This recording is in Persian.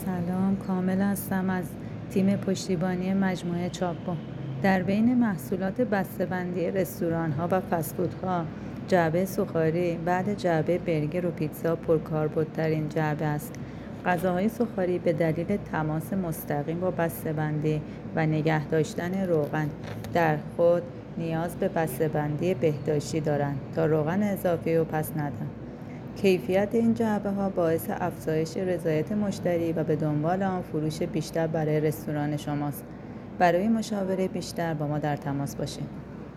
سلام، کامل هستم از تیم پشتیبانی مجموعه چاپو. در بین محصولات بسته‌بندی رستوران‌ها و فست‌فودها جعبه سوخاری بعد جعبه برگر و پیتزا پرکاربردترین جعبه است. غذاهای سوخاری به دلیل تماس مستقیم با بسته‌بندی و نگه داشتن روغن در خود نیاز به بسته‌بندی بهداشتی دارند تا روغن اضافی رو پس ندن. کیفیت این جعبه‌ها باعث افزایش رضایت مشتری و به دنبال آن فروش بیشتر برای رستوران شماست. برای مشاوره بیشتر با ما در تماس باشید.